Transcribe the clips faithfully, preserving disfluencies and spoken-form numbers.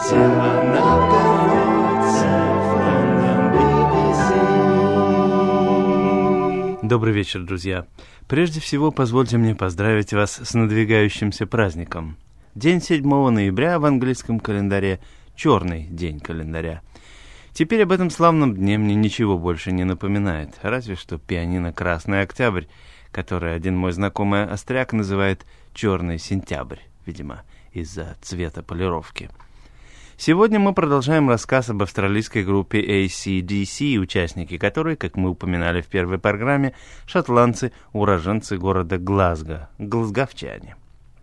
Добрый вечер, друзья. Прежде всего, позвольте мне поздравить вас с надвигающимся праздником. День седьмого ноября в английском календаре – черный день календаря. Теперь об этом славном дне мне ничего больше не напоминает, разве что пианино «Красный октябрь», которое один мой знакомый остряк называет «черный сентябрь», видимо, из-за цвета полировки. Сегодня мы продолжаем рассказ об австралийской группе эй си ди си, участники которой, как мы упоминали в первой программе, шотландцы, уроженцы города Глазго, глазговчане.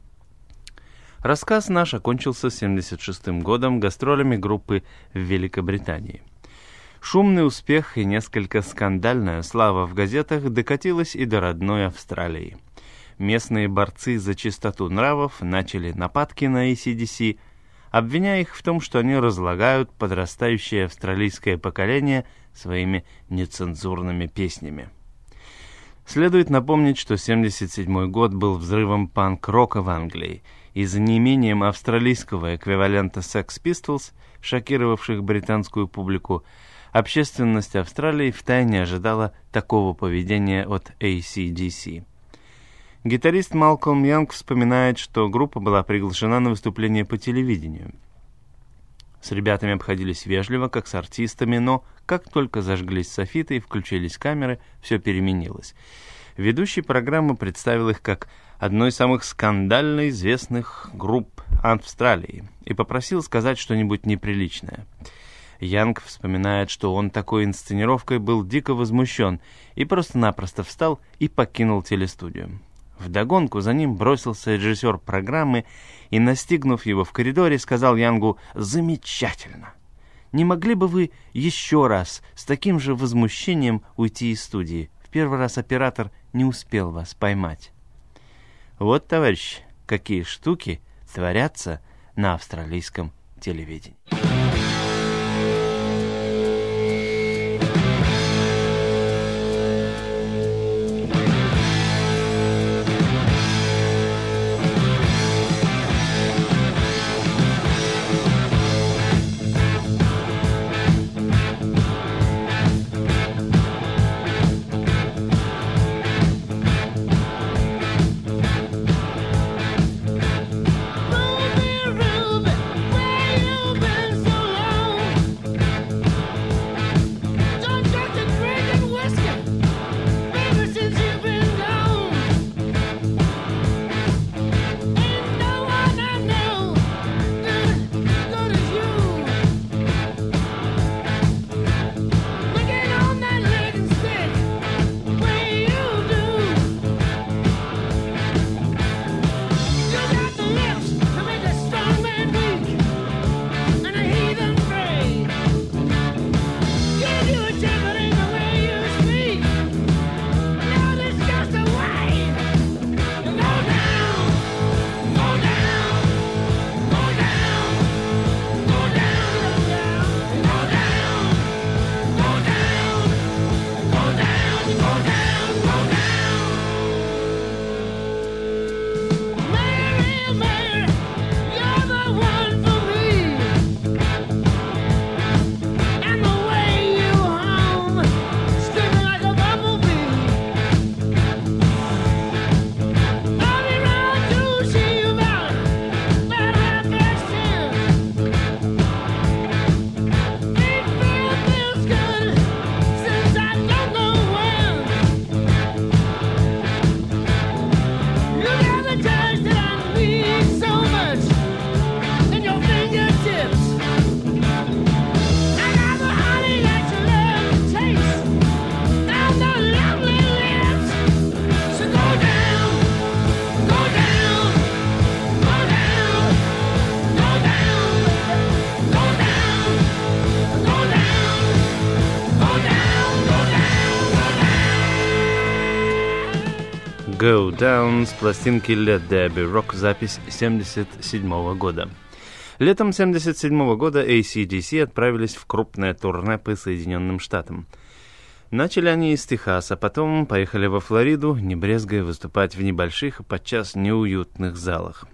Рассказ наш окончился семьдесят шестым годом гастролями группы в Великобритании. Шумный успех и несколько скандальная слава в газетах докатилась и до родной Австралии. Местные борцы за чистоту нравов начали нападки на эй си ди си, обвиняя их в том, что они разлагают подрастающее австралийское поколение своими нецензурными песнями. Следует напомнить, что семьдесят седьмой год был взрывом панк-рока в Англии, и за неимением австралийского эквивалента Sex Pistols, шокировавших британскую публику, общественность Австралии втайне ожидала такого поведения от эй си ди си. Гитарист Малкольм Янг вспоминает, что группа была приглашена на выступление по телевидению. С ребятами обходились вежливо, как с артистами, но как только зажглись софиты и включились камеры, все переменилось. Ведущий программы представил их как одной из самых скандально известных групп Австралии и попросил сказать что-нибудь неприличное. Янг вспоминает, что он такой инсценировкой был дико возмущен и просто-напросто встал и покинул телестудию. Вдогонку за ним бросился режиссер программы и, настигнув его в коридоре, сказал Янгу: «Замечательно! Не могли бы вы еще раз с таким же возмущением уйти из студии? В первый раз оператор не успел вас поймать». Вот, товарищи, какие штуки творятся на австралийском телевидении. Go Down с пластинки Let There Be Rock, запись семьдесят седьмого года. Летом семьдесят седьмого года эй си ди си отправились в крупное турне по Соединенным Штатам. Начали они из Техаса, потом поехали во Флориду, не брезгая выступать в небольших и подчас неуютных залах.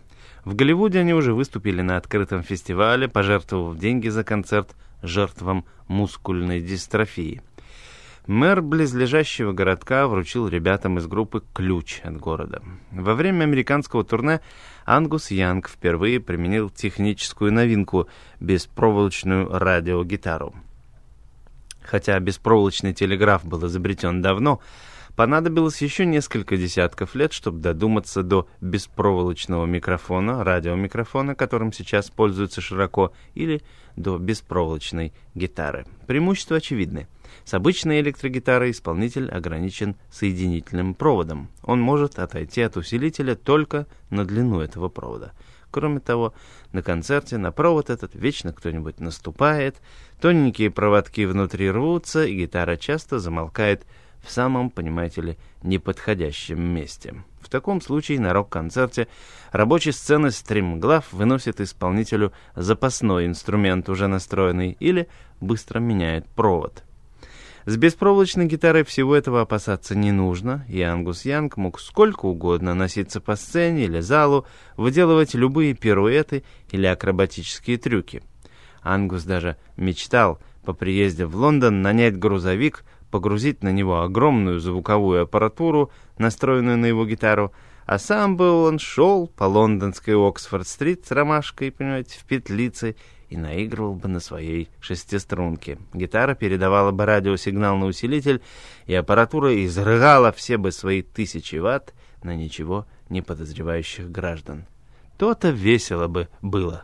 В Голливуде они уже выступили на открытом фестивале, пожертвовав деньги за концерт жертвам мускульной дистрофии. Мэр близлежащего городка вручил ребятам из группы ключ от города. Во время американского турне Ангус Янг впервые применил техническую новинку – беспроволочную радиогитару. Хотя беспроволочный телеграф был изобретен давно, понадобилось еще несколько десятков лет, чтобы додуматься до беспроволочного микрофона, радиомикрофона, которым сейчас пользуются широко, или до беспроволочной гитары. Преимущества очевидны. С обычной электрогитарой исполнитель ограничен соединительным проводом. Он может отойти от усилителя только на длину этого провода. Кроме того, на концерте на провод этот вечно кто-нибудь наступает, тоненькие проводки внутри рвутся, и гитара часто замолкает в самом, понимаете ли, неподходящем месте. В таком случае на рок-концерте рабочий сцены стримглав выносит исполнителю запасной инструмент, уже настроенный, или быстро меняет провод. С беспроволочной гитарой всего этого опасаться не нужно, и Ангус Янг мог сколько угодно носиться по сцене или залу, выделывать любые пируэты или акробатические трюки. Ангус даже мечтал по приезде в Лондон нанять грузовик, погрузить на него огромную звуковую аппаратуру, настроенную на его гитару, а сам бы он шел по лондонской Оксфорд-стрит с ромашкой, понимаете, в петлице, и наигрывал бы на своей шестиструнке. Гитара передавала бы радиосигнал на усилитель, и аппаратура изрыгала все бы свои тысячи ватт на ничего не подозревающих граждан. То-то весело бы было.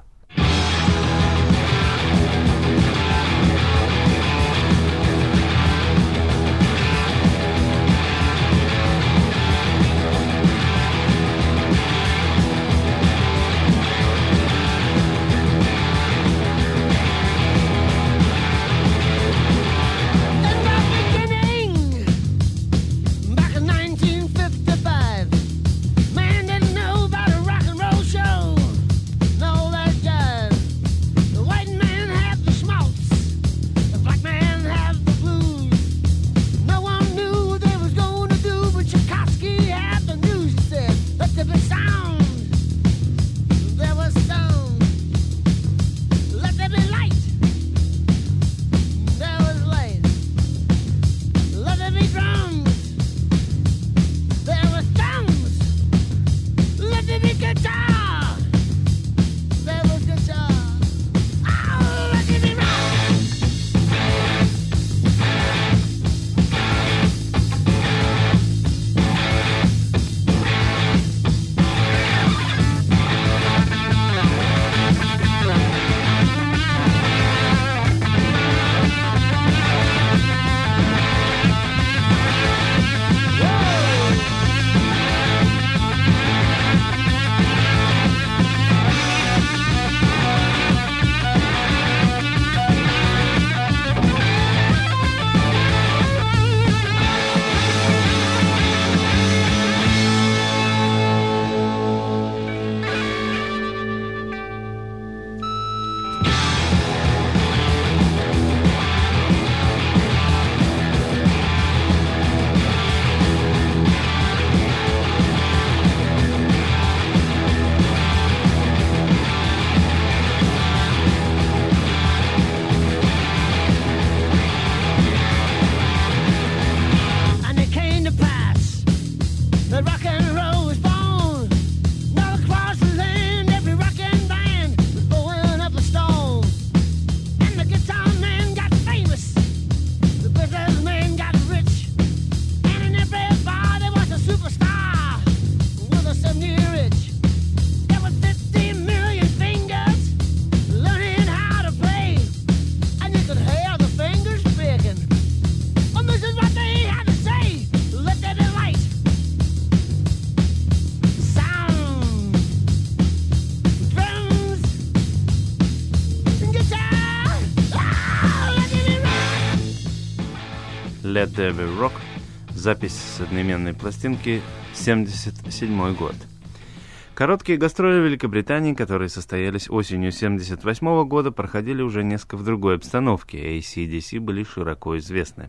Let There Be Rock, запись с одноименной пластинки, семьдесят седьмой год. Короткие гастроли в Великобритании, которые состоялись осенью семьдесят восьмого года, проходили уже несколько в другой обстановке, эй си ди си были широко известны.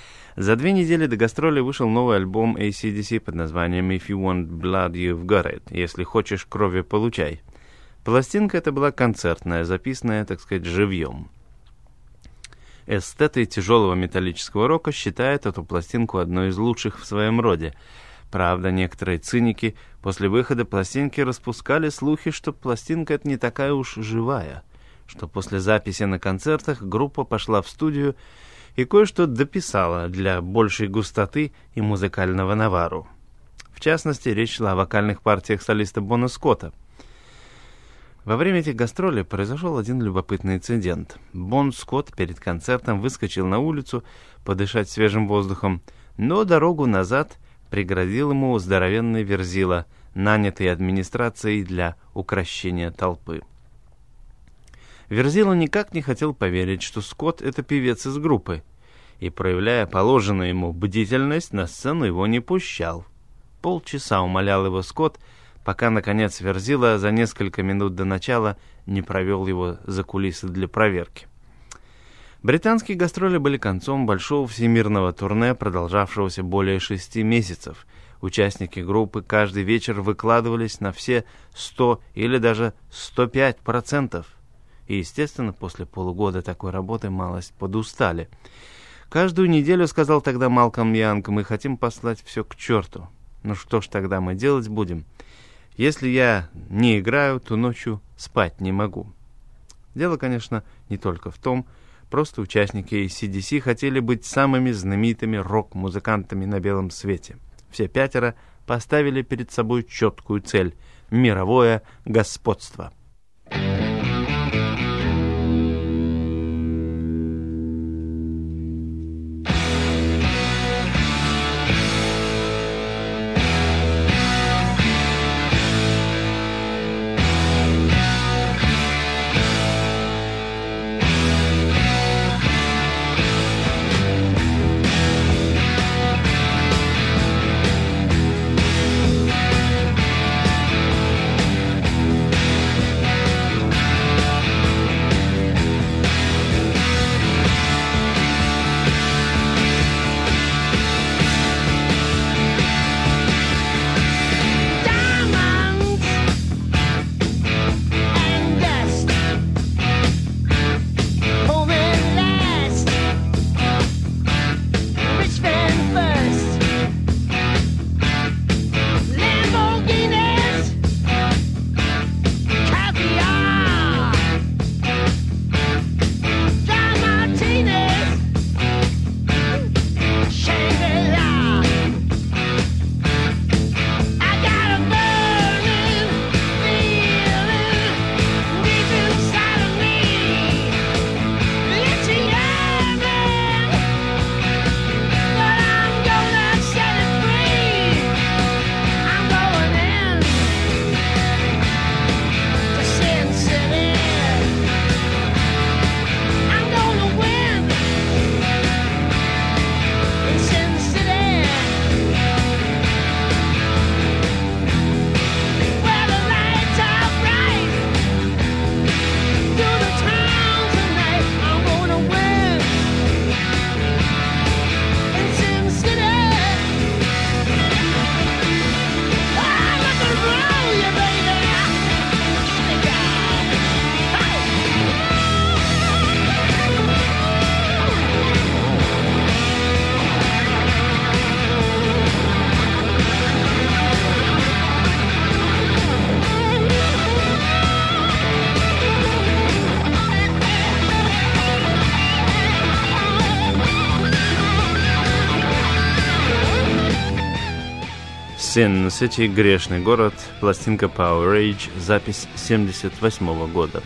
За две недели до гастролей вышел новый альбом эй си ди си под названием «If You Want Blood, You've Got It», «Если хочешь крови, получай». Пластинка эта была концертная, записанная, так сказать, живьем. Эстеты тяжелого металлического рока считают эту пластинку одной из лучших в своем роде. Правда, некоторые циники после выхода пластинки распускали слухи, что пластинка эта не такая уж живая, что после записи на концертах группа пошла в студию и кое-что дописала для большей густоты и музыкального навару. В частности, речь шла о вокальных партиях солиста Бона Скотта. Во время этих гастролей произошел один любопытный инцидент. Бон Скотт перед концертом выскочил на улицу подышать свежим воздухом, но дорогу назад преградил ему здоровенный верзила, нанятый администрацией для укрощения толпы. Верзила никак не хотел поверить, что Скотт — это певец из группы, и, проявляя положенную ему бдительность, на сцену его не пущал. Полчаса умолял его Скотт, пока, наконец, Верзила за несколько минут до начала не провел его за кулисы для проверки. Британские гастроли были концом большого всемирного турне, продолжавшегося более шести месяцев. Участники группы каждый вечер выкладывались на все сто или даже сто пять процентов. И, естественно, после полугода такой работы малость подустали. «Каждую неделю, — сказал тогда Малкольм Янг, — мы хотим послать все к черту. Ну что ж тогда мы делать будем? Если я не играю, то ночью спать не могу». Дело, конечно, не только в том, просто участники эй си/ди си хотели быть самыми знаменитыми рок-музыкантами на белом свете. Все пятеро поставили перед собой четкую цель — мировое господство. Sin City, грешный город, пластинка Power Age, запись семьдесят восьмого года.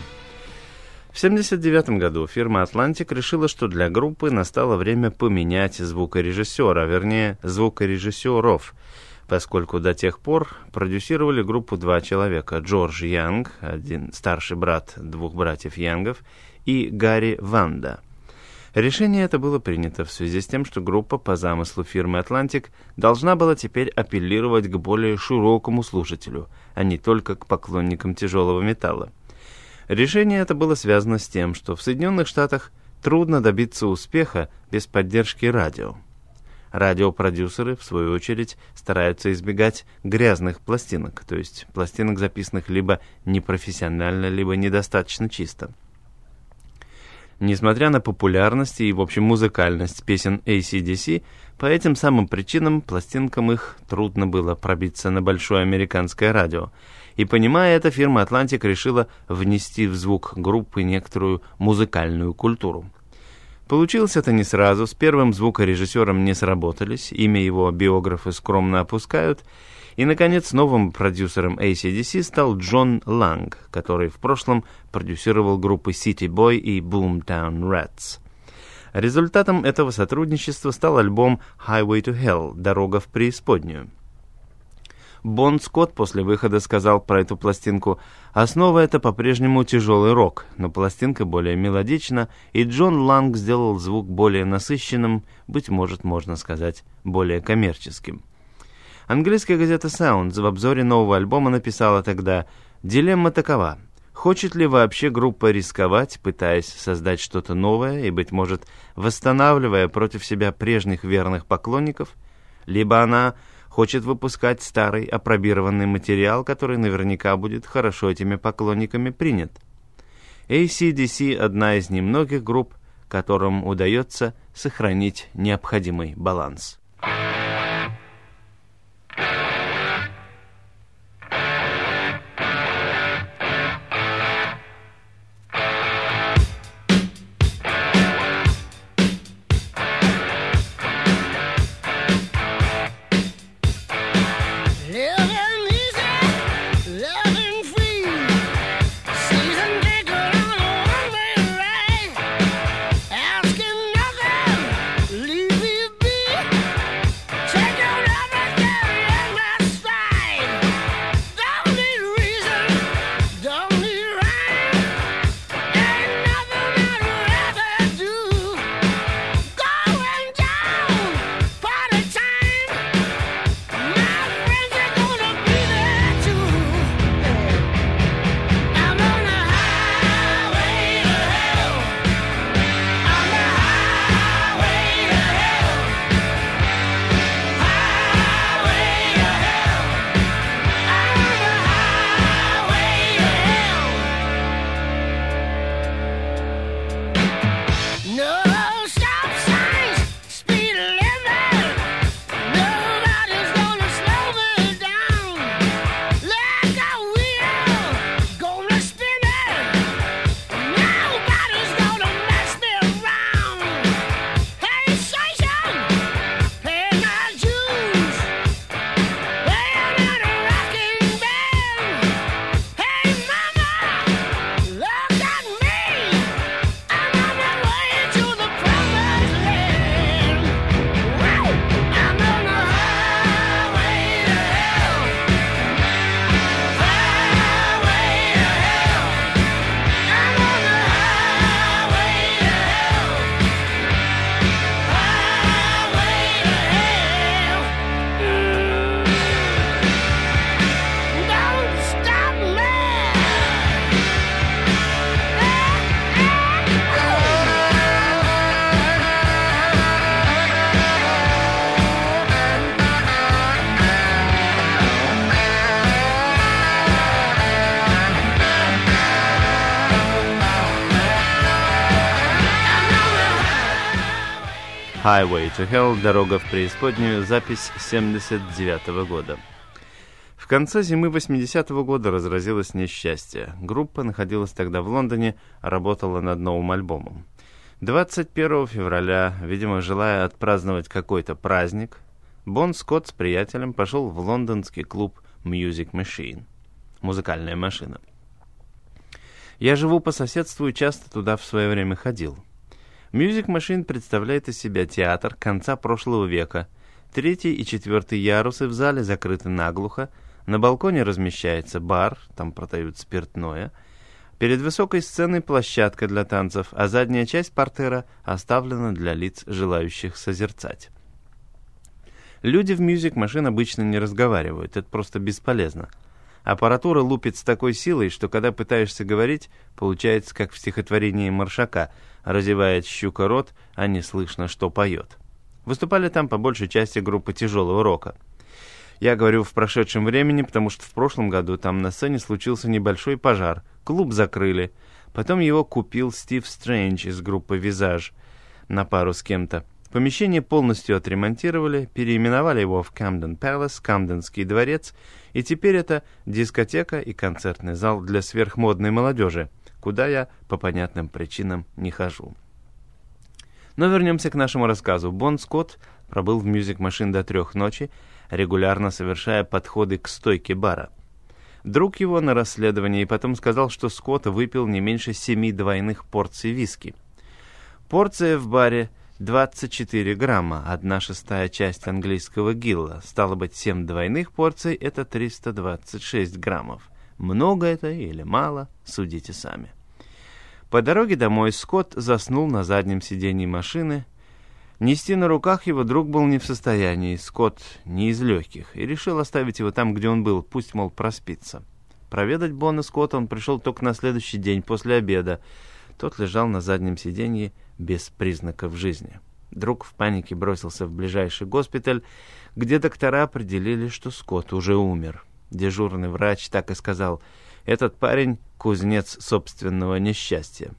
В семьдесят девятом году фирма Atlantic решила, что для группы настало время поменять звукорежиссера, вернее, звукорежиссеров, поскольку до тех пор продюсировали группу два человека: Джордж Янг, один старший брат двух братьев Янгов, и Гарри Ванда. Решение это было принято в связи с тем, что группа по замыслу фирмы Atlantic должна была теперь апеллировать к более широкому слушателю, а не только к поклонникам тяжелого металла. Решение это было связано с тем, что в Соединенных Штатах трудно добиться успеха без поддержки радио. Радиопродюсеры, в свою очередь, стараются избегать грязных пластинок, то есть пластинок, записанных либо непрофессионально, либо недостаточно чисто. Несмотря на популярность и, в общем, музыкальность песен эй си ди си, по этим самым причинам пластинкам их трудно было пробиться на большое американское радио. И, понимая это, фирма «Атлантик» решила внести в звук группы некоторую музыкальную культуру. Получилось это не сразу, с первым звукорежиссером не сработались, имя его биографы скромно опускают, и, наконец, новым продюсером эй си ди си стал Джон Ланг, который в прошлом продюсировал группы City Boy и Boomtown Rats. Результатом этого сотрудничества стал альбом Highway to Hell – «Дорога в преисподнюю». Бон Скотт после выхода сказал про эту пластинку: «Основа — это по-прежнему тяжелый рок, но пластинка более мелодична, и Джон Ланг сделал звук более насыщенным, быть может, можно сказать, более коммерческим». Английская газета Sounds в обзоре нового альбома написала тогда: «Дилемма такова. Хочет ли вообще группа рисковать, пытаясь создать что-то новое и, быть может, восстанавливая против себя прежних верных поклонников, либо она хочет выпускать старый апробированный материал, который наверняка будет хорошо этими поклонниками принят». эй си ди си – одна из немногих групп, которым удается сохранить необходимый баланс. Highway to Hell, «Дорога в преисподнюю», запись семьдесят девятого года. В конце зимы восьмидесятого года разразилось несчастье. Группа находилась тогда в Лондоне, работала над новым альбомом. двадцать первого февраля, видимо, желая отпраздновать какой-то праздник, Бон Скотт с приятелем пошел в лондонский клуб Music Machine, музыкальная машина. Я живу по соседству и часто туда в свое время ходил. Music Machine представляет из себя театр конца прошлого века. Третий и четвертый ярусы в зале закрыты наглухо, на балконе размещается бар, там продают спиртное. Перед высокой сценой площадка для танцев, а задняя часть портера оставлена для лиц, желающих созерцать. Люди в Music Machine обычно не разговаривают, это просто бесполезно. Аппаратура лупит с такой силой, что когда пытаешься говорить, получается как в стихотворении Маршака: «Разевает щука рот, а не слышно, что поет». Выступали там по большей части группы тяжелого рока. Я говорю в прошедшем времени, потому что в прошлом году там на сцене случился небольшой пожар. Клуб закрыли. Потом его купил Стив Стрэндж из группы «Визаж» на пару с кем-то. Помещение полностью отремонтировали, переименовали его в Камден Пэлас, Камденский дворец, и теперь это дискотека и концертный зал для сверхмодной молодежи, куда я по понятным причинам не хожу. Но вернемся к нашему рассказу. Бон Скотт пробыл в Music Machine до трех ночи, регулярно совершая подходы к стойке бара. Друг его на расследовании потом сказал, что Скотт выпил не меньше семи двойных порций виски. Порция в баре двадцать четыре грамма, одна шестая часть английского гилла. Стало быть, семь двойных порций — это триста двадцать шесть граммов. Много это или мало, судите сами. По дороге домой Скотт заснул на заднем сиденье машины. Нести на руках его друг был не в состоянии, Скотт не из легких, и решил оставить его там, где он был, пусть, мол, проспится. Проведать Бона Скотта он пришел только на следующий день после обеда. Тот лежал на заднем сиденье без признаков жизни. Друг в панике бросился в ближайший госпиталь, где доктора определили, что Скотт уже умер. Дежурный врач так и сказал: «Этот парень — кузнец собственного несчастья».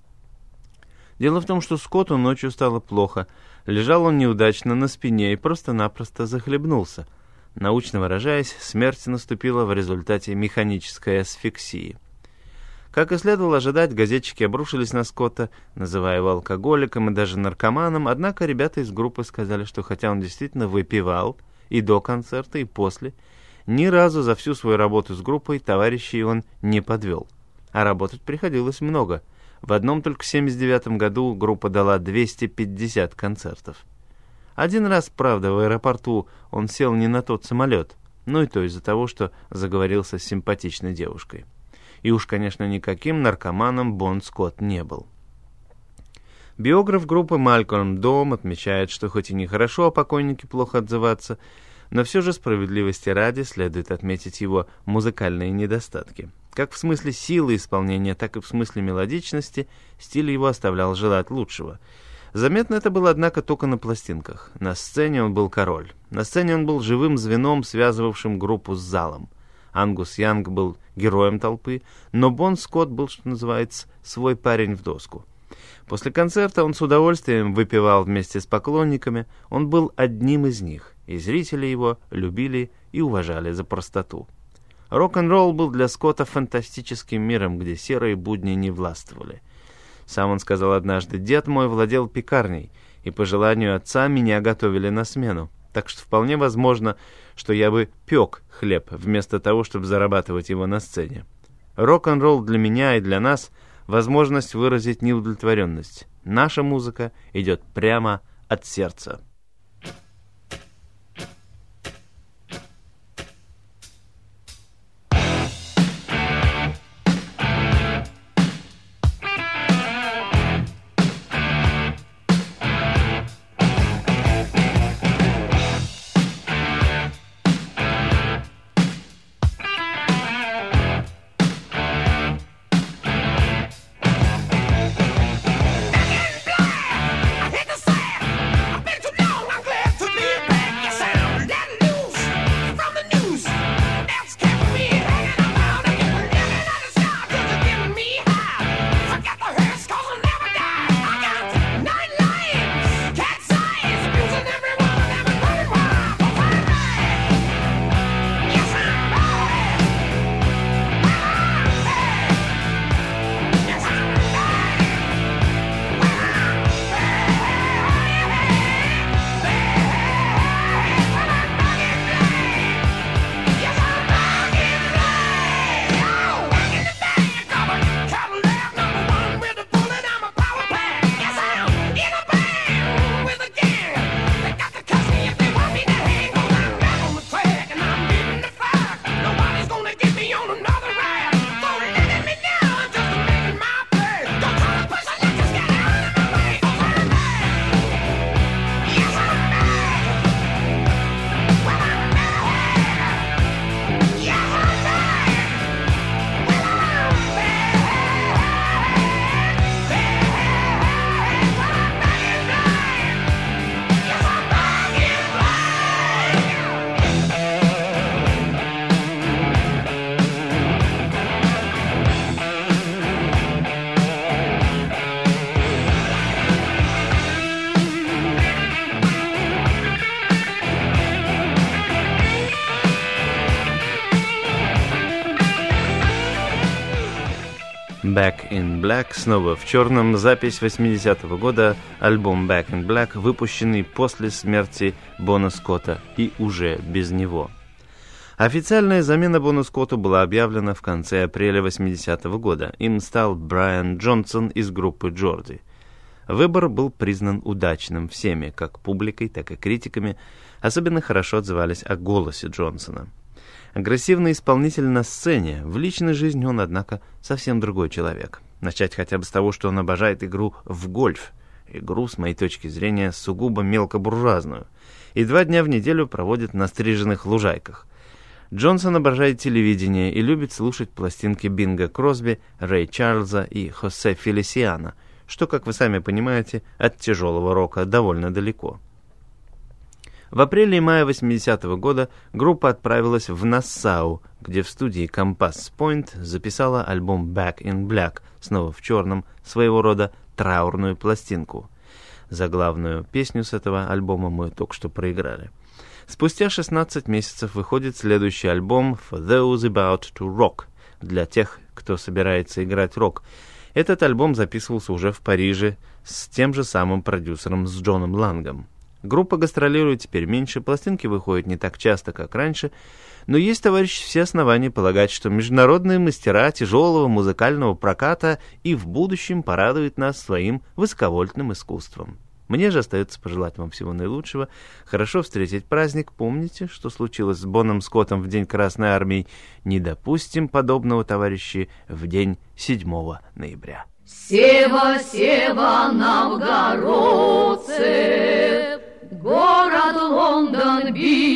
Дело в том, что Скотту ночью стало плохо. Лежал он неудачно на спине и просто-напросто захлебнулся. Научно выражаясь, смерть наступила в результате механической асфиксии. Как и следовало ожидать, газетчики обрушились на Скотта, называя его алкоголиком и даже наркоманом, однако ребята из группы сказали, что хотя он действительно выпивал и до концерта, и после, ни разу за всю свою работу с группой товарищей он не подвел. А работать приходилось много. В одном только семьдесят девятом году группа дала двести пятьдесят концертов. Один раз, правда, в аэропорту он сел не на тот самолет, но и то из-за того, что заговорился с симпатичной девушкой. И уж, конечно, никаким наркоманом Бон Скотт не был. Биограф группы Малькольм Дом отмечает, что хоть и нехорошо о покойнике плохо отзываться, но все же справедливости ради следует отметить его музыкальные недостатки. Как в смысле силы исполнения, так и в смысле мелодичности стиль его оставлял желать лучшего. Заметно это было, однако, только на пластинках. На сцене он был король. На сцене он был живым звеном, связывавшим группу с залом. Ангус Янг был героем толпы, но Бон Скотт был, что называется, свой парень в доску. После концерта он с удовольствием выпивал вместе с поклонниками, он был одним из них, и зрители его любили и уважали за простоту. Рок-н-ролл был для Скотта фантастическим миром, где серые будни не властвовали. Сам он сказал однажды: «Дед мой владел пекарней, и по желанию отца меня готовили на смену, так что вполне возможно, что я бы пек хлеб, вместо того, чтобы зарабатывать его на сцене. Рок-н-ролл для меня и для нас — возможность выразить неудовлетворенность. Наша музыка идет прямо от сердца». I've been too long. Back in Black, снова в черном, запись восьмидесятого года, альбом Back in Black, выпущенный после смерти Бона Скотта и уже без него. Официальная замена Бону Скотту была объявлена в конце апреля восьмидесятого года. Им стал Брайан Джонсон из группы Джорди. Выбор был признан удачным всеми, как публикой, так и критиками. Особенно хорошо отзывались о голосе Джонсона. Агрессивный исполнитель на сцене, в личной жизни он, однако, совсем другой человек. Начать хотя бы с того, что он обожает игру в гольф. Игру, с моей точки зрения, сугубо мелкобуржуазную. И два дня в неделю проводит на стриженных лужайках. Джонсон обожает телевидение и любит слушать пластинки Бинга Кросби, Рэй Чарльза и Хосе Фелисиана, что, как вы сами понимаете, от тяжелого рока довольно далеко. В апреле и мае восьмидесятого года группа отправилась в Нассау, где в студии Compass Point записала альбом Back in Black, снова в черном, своего рода траурную пластинку. Заглавную песню с этого альбома мы только что проиграли. Спустя шестнадцать месяцев выходит следующий альбом For Those About to Rock, для тех, кто собирается играть рок. Этот альбом записывался уже в Париже с тем же самым продюсером, с Джоном Лангом. Группа гастролирует теперь меньше, пластинки выходят не так часто, как раньше, но есть, товарищи, все основания полагать, что международные мастера тяжелого музыкального проката и в будущем порадуют нас своим высоковольтным искусством. Мне же остается пожелать вам всего наилучшего, хорошо встретить праздник. Помните, что случилось с Боном Скоттом в День Красной Армии. Не допустим подобного, товарищи, в день седьмого ноября. Сева, Сева, новгородцы, город Лондон бил.